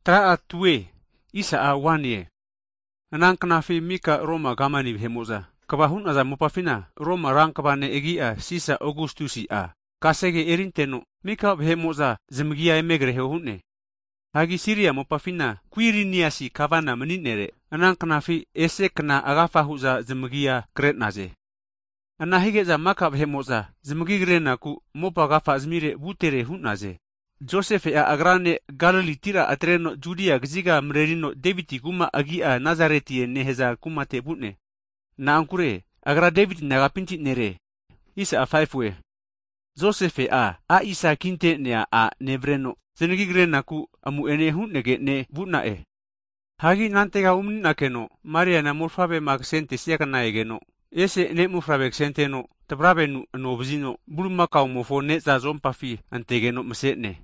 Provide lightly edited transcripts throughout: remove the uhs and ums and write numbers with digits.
Tra atue, isa awanie. Anang knafi mika Roma gamani behemoza. Kabahun aza mupafina, Roma rangkabane egia sisa Augustusi a. Kasege erinteno, mika behemoza zemgia emegre hehune. Hagi Siria mupafina, kuiriniasi kavana meninere. Anang knafi ese kena agafahuza zemgia kretnaze. Anahigeza maka behemoza, zemgigre ku mopa gafa zmire butere hunaze. Joseph a agrane Galili tira atreno Judea gziga mrerino Davidi kuma agia Nazareti neheza kuma te butne. Na ankure, agra David nagapinti nere. Isa a faifwe. Joseph a isa kinte nea a nevreno. Zenegigre ku amu ene hunnege ne butna e. Hagi nantega umnina keno, Maria na morfabe magsente siakana egeno. Ese ne morfabe xenteno, tabrabenu anobzino, bulmakau mofo ne za zompafi antegeno msetne.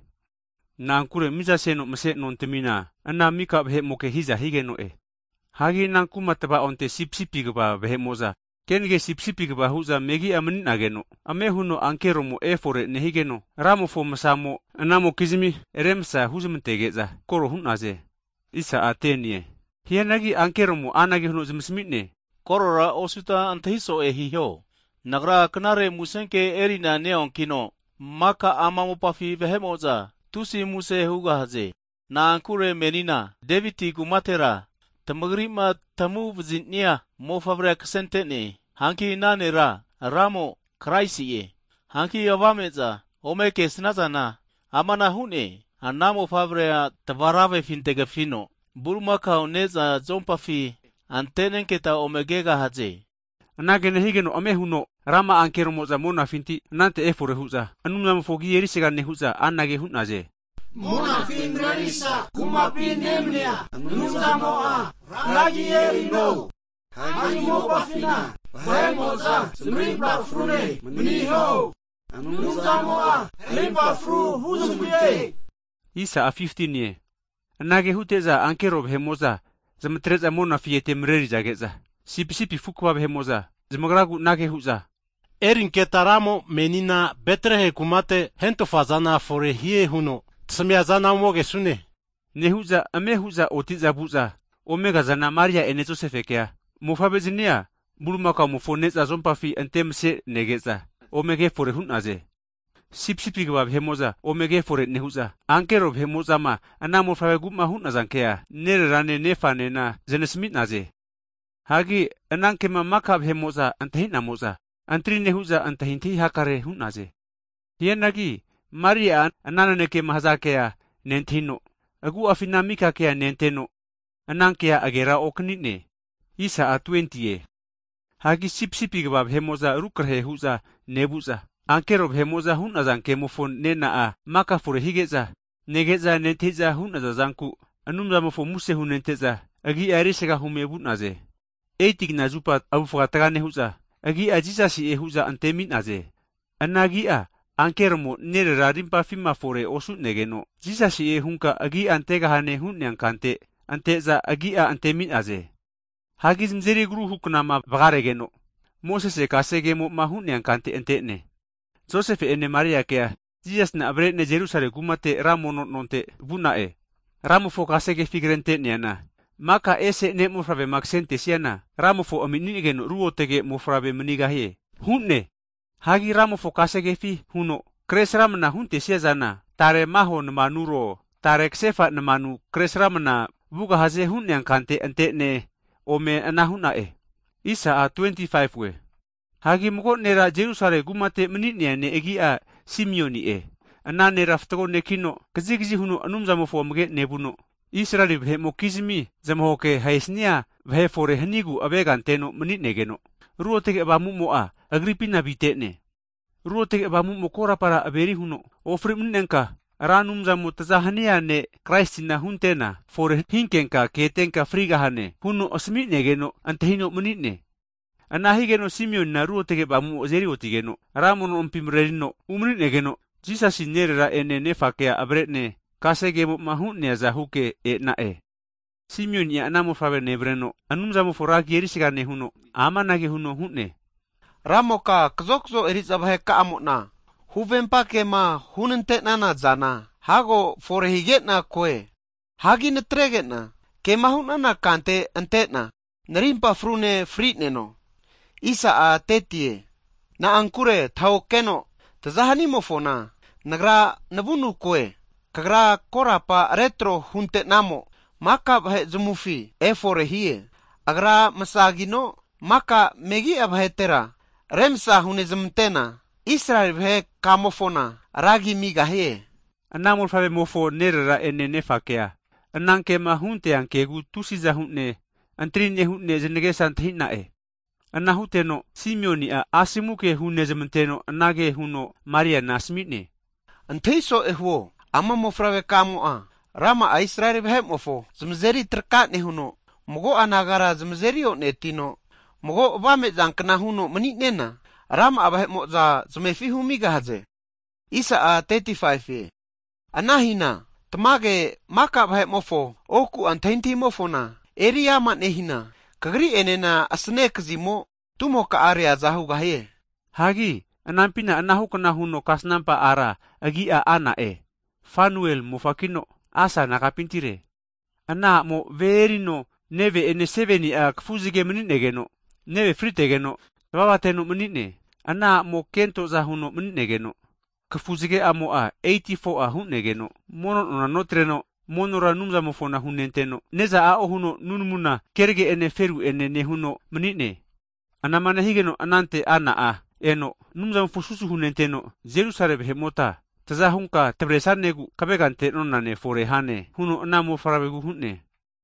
Na ankure misa seno mse non temina, ana mika behe moke hiza higeno e. Hagi nang kumataba onte sipsipi gaba behe moza, kenge sipsipi gaba huza megi amanin ageno, ame huno ankero mo efore ne higeno, ramo fo masamo, anamo kizimi, eremsa huzumtegeza, koro hunaze. Isa atenie. Hianagi ankero mo anagi huno zimsmitne. Korora osuta antahiso e hiho. Nagra kanare musenke erina neon kino, maka amamo pafi behe moza. Tusi muse huga haze. Na ankure menina, Daviti gumatera. Tamagrima tamu vizintnia mo favre ksentene. Hanki nanera, ramo, kraisiye. Hanki avameza, omeke snazana. Amana hune, anamo favre tavarave fintega fino. Burmaka oneza zompafi, antenenketa omegega haze. Anagene higeno amehuno, rama ankero moza mona finti, nante efore huza. Anunam fogi erisigane huza, anage hunaze. Mona fin rarisa, kumapin nemnia, nuza moa, ragi erino. Hagi mopa fina, vae moza, zmripa frune, mniho. Nuza moa, ripa fru huzumie. Isa a 15 ye. Anage huteza ankero behemoza, zamatreza mona fiete mreri zageza. Sipi fukwa behemoza, zamagragu nage huza. Erinketaramo menina betrehe kumate hento fazana fore hie huno. Tsamiazana moge sune. Nehuza amehuza otiza buza. Omega zana Maria enezo sefekea. Mofabezinia, bulumaka mofoneza zompafi antemse negeza. Omege fore hunaze. Sipsipi gaba behemoza, omege fore nehuza. Ankero behemoza ma, anamo fabe guma hunazankea. Nere rane nefane na zenesmit naze. Hagi anankema maka behemoza antahina moza. Antri nehuza antahinti hakare hunaze. Hienagi, Maria anananeke mahazakea nentino. Agu afinamika kea nenteno. Anankea agera oknine. Isa a 20 ye. Hagi sipsipi gaba behemoza rukrhe huza nebuza. Ankero behemoza hunazanke mofon nena a maka fure higeza. Negeza nenteza hunaza zanku. Anumza mofo muse hunenteza. Agi arisega humebunaze. Eitik na zupat abufratagane huza. Agi ajisasi huza antemin aze. Anagi a ankero mo nere rarimpa fima fore osu negeno. Jisasi hunka agi antega hane hunnean kante. Anteza agi a antemin aze. Hagi mzeri guru huknama bagaregeno. Moses kasege mo mahunnean kante entene. Joseph ene Maria kea. Jisas na abrene Jerusalem gumate ramo nonte bunae. Ramo fo kasege figrente niana. Maka ese ne mofrabe maksente siana. Ramo fo aminigeno ruotege mofrabe menigahie. Hunne. Hagi ramo fo kasege fi huno. Kres ramna hunte siazana. Tare maho manuro. Tare ksefa manu kres ramna. Buga haze hunne ankante antene. Ome anahuna e. Isa a 25 we. Hagi mgo nera Jerusalem gumate menitnia ne egi a Simeoni e. Anane raftago ne kino. Kazigizi huno anumzamo fo mge nebuno. Israeli bhe mokizmi zamhoke haisnia bhe fore hanigu abeganteno menitnegeno. Ruotege bamu moa Agripina bitene. Ruotege bamu mokora para aberi huno. Ofrimnenka ranum zamu tazahania ne Christina huntena fore hinkenka ketenka frigahane huno osmitnegeno antehino menitne. Anahigeno Simeon na ruotege bamu ozeri otigeno. Ramono ompimrerino umritnegeno. Jisasi nerera ene nefakea abretne. Kasege mo mahunne za huke e na e. Simeon ya anamo fabe nebreno. Anumzamo foragi erisigane huno. Amanage huno hunne. Ramoka kzokzo erizabhe ka amona. Huvempake ma hunente nana zana. Hago forehigetna koe. Hagi netreget na. Kemahun na kante antet na. Narimpa frune fritne no. Isa a tetie. Na angkure tau keno. Tazahani mofona. Nagra nabunu koe. Kagra korapa retro hunte namo. Maka bahe zumufi. Efore hie. Agra masagino. Maka megi abhetera. Remsa hune zemtena. Israel bahe kamofona. Ragi migahie. Anamul fabe mofo nerera ene nefakea. Anangke mahunte ankegu tusiza hunne. Antrine hunne zenegesan thinae. Anahuteno Simeoni a asimuke hunne zemteno anage huno Maria nasmitne. Anteiso ehwo. Ama mofrawe kamo a. Rama a Israel bahe mofo. Zemzeri terkat ne huno. Mogo anagara zemzeri o netino. Mogo obame zankna huno menitnena. Rama abahe moza zemefi humiga haze. Isa a 35 Anahina. Tamage maka bahe mofo. Oku anteinti mofo na. Eria manehina. Kagri enena asne kazimo. Tumo ka area zahu gahe. Hagi, anampina anahu kana huno kasnampa ara agi a ana e. Fanuel mufakino asa nakapintire. Ana mo verino neve ene seveni a kfuzige menitnegeno. Neve fritegeno. Babateno menitne. Ana mo kento zahuno menitnegeno. Kfuzige amo a 84 a hunnegeno. Mono ona notreno. Monora numza mofona hunenteno. Neza a ohuno nunmuna kerge ene feru ene nehuno menitne. Anamana higeno anante ana a. Eno, numza mfususu hunenteno. Jerusalem hemota. Tazahunka tabresanegu kabegante nonane fore hane. Huno anamo farabegu hunne.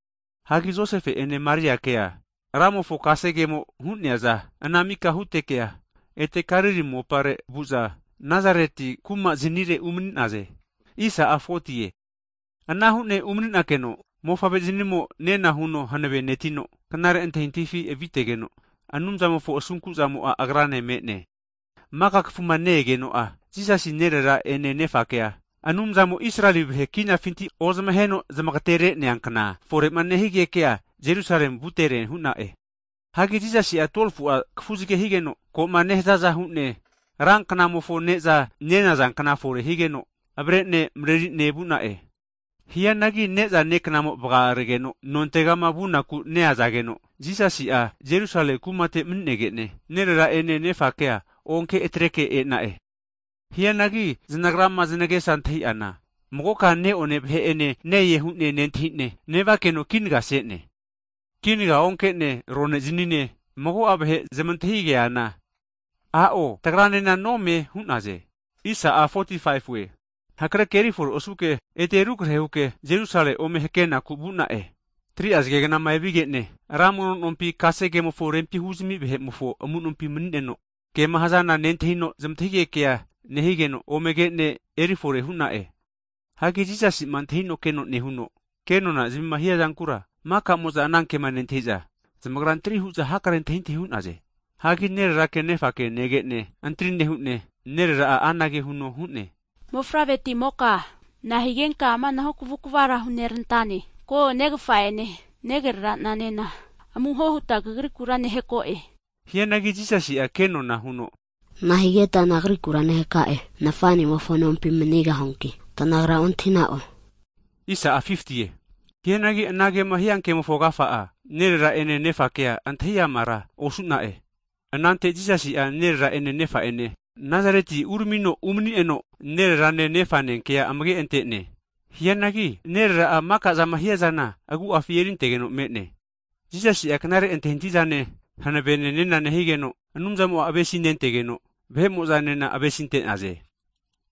Hagi Josefe ene Maria kea. Ramo fo kasegemo hunne aza. Anamika hutekea. Ete kariri mo pare buza. Nazareti kuma zinire umnin aze. Isa a 40. Anahune umnin akeno. Mofabe zinimo nena huno hanebe netino. Kanare ente hintifi evitegeno. Anumzamo fo osunkuzamo a agrane metne. Maka kfumane geno a. Jisasi nerera ene nefakea. Anumzamo Israeli behe kina finti ozmaheno zamakatere neankana. Fore manehige kea Jerusalem butere hunae. Hagi jisasi a 12 a kfuzike higeno. Ko manehzaza hunne. Rankanamo fo neza nena zankana fore higeno. Abrene mreri nebunae. Hiyanagi neza neknamo bagaregeno. Nontegama bunaku neazageno. Jisasi a Jerusalem kumate mnegene. Nerera ene nefakea. Onke etreke e nae. Hiyanagi zinagrama zinage santai ana. Mogoka ne one bhe ene ne yehune nentine. Nevakeno kinga setne. Kinga onke ne rone zinine. Mogo abhe zemanthige ana. Ao tagrane na nome hunaze. Isa a 45 we. Hakra keri for osuke eteruk rehuke Jerusalem ome hekena kubunae. Tri azgegena maibigene. Ramonon ompi kasegemo for rempi huzmi behe mufo amun ompi meneno. Ke mahazana nentehino zamthige kea nehigeno omege ne erifore hunae. Hagi jisasi mantehino keno nehuno. Keno na zimahia zankura. Maka moza ananke manenteja. Zamagran tri huza hakaren tehinte hunaze. Hagi nerera ke nefake negene antrin nehune. Nerera anage huno hune. Mofraveti moka. Nahigenka ama nahokuvukuvara hunerentani. Ko negfaene. Negerra nanena. Amuhohuta gagrikurane hekoe. Hiyanagi jisasi a keno na huno. Nahigeta nagrikurane hekae. Nafani mofono mpimeniga honki. Tanagra ontinao. Isa a 50. Hiyanagi anage mahianke mofogafa a. Nerera ene nefakea anthia mara osunae. Anante jisasi a nerera ene nefa ene. Nazareti urmino umni eno. Nerera ne nefanen kea amage entene. Hiyanagi nerera a maka zamahia zana agu afierin tegeno metne. Jisasi a kanare ente hintizane. Hanabene nena nehigeno. Anumzamo abesinen tegeno. Behemo zanena abesinten aze.